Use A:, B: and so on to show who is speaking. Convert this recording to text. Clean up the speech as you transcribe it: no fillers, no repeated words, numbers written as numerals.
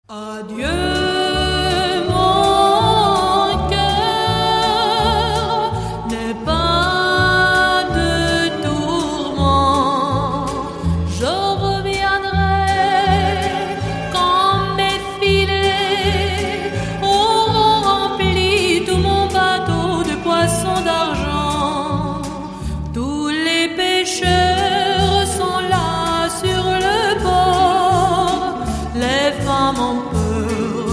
A: Adieu, mon cœur, n'aie pas de tourment. Je reviendrai quand mes filets auront rempli tout mon bateau de poissons d'argent. Tous les pêcheurs sont là sur le bord. Les femmes ont peur